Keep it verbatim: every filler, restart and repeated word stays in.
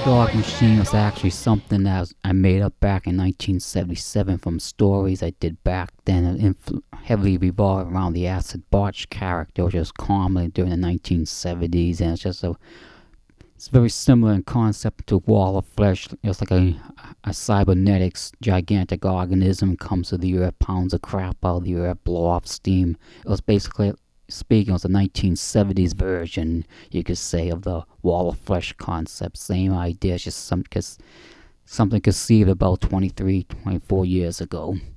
Dog Machine was actually something that was, I made up back in nineteen seventy-seven from stories I did back then. It influ- heavily revolved around the Acid Botch character, which was common during the nineteen seventies, and it's just a it's very similar in concept to Wall of Flesh. It's like a, a cybernetics gigantic organism comes to the earth, pounds the crap out of the earth, blow off steam. It was basically speaking, it was the nineteen seventies version, you could say, of the Wall of Flesh concept. Same idea, it's just some, cause something conceived about twenty-three, twenty-four years ago.